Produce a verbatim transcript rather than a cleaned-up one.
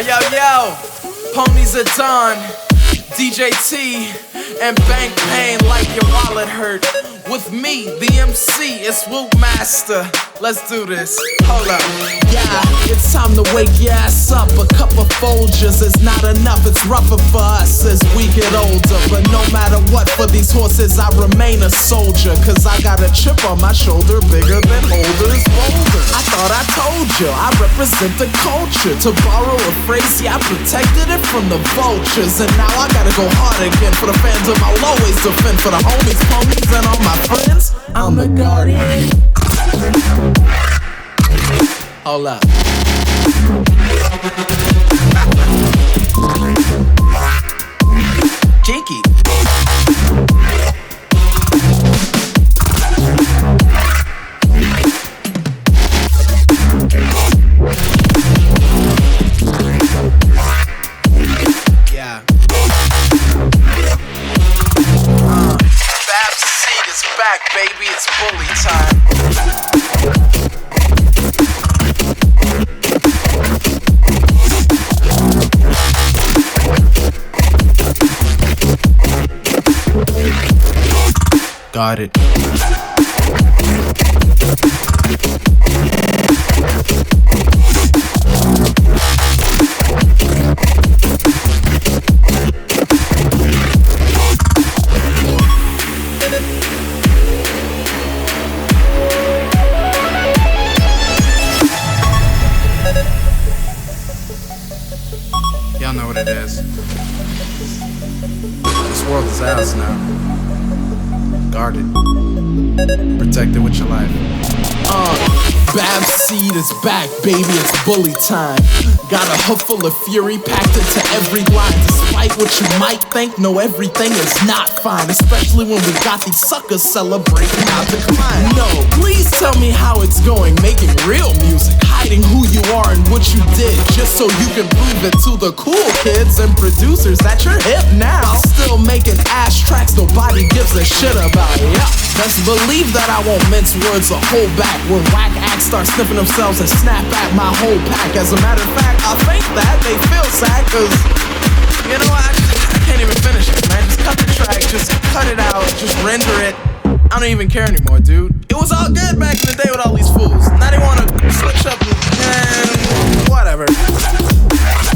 yo, yo, Ponies at Dawn, D J T, and Bank Pain like your wallet hurt. With me, the M C, it's Whoop Master. Let's do this. Hold up. Yeah, it's time to wake your ass up. A cup of Folgers is not enough. It's rougher for us as we get older. But no matter what, for these horses, I remain a soldier. Cause I got a chip on my shoulder bigger than Holders Boulder. I thought I told you, I represent the culture. To borrow a phrase, yeah, I protected it from the vultures. And now I gotta go hard again. For the fandom, I'll always defend. For the homies, ponies, and all my friends, I'm the guardian. Hold up. Cheeky. Yeah. Uh, Babs seat is back, baby. It's bully time. Got it. Y'all know what it is. This world is ours now. Guard it. Protect it with your life. Uh, Babs seed is back, baby, it's bully time. Got a hood full of fury packed into every line. Despite what you might think, no, everything is not fine. Especially when we got these suckers celebrating our decline. No, please tell me how it's going, making real music. Hiding who you are and what you did, just so you can prove it to the cool kids and producers that you're hip now. Still making ass tracks nobody gives a shit about. Yeah, best believe that I won't mince words or hold back when whack acts start sniffing themselves and snap at my whole pack. As a matter of fact, I think that they feel sad, cause you know what, I, just, I can't even finish it, man. Just cut the track, just cut it out, just render it. I don't even care anymore, dude. It was all good back in the day with all these fools. Now they wanna switch up and, and whatever.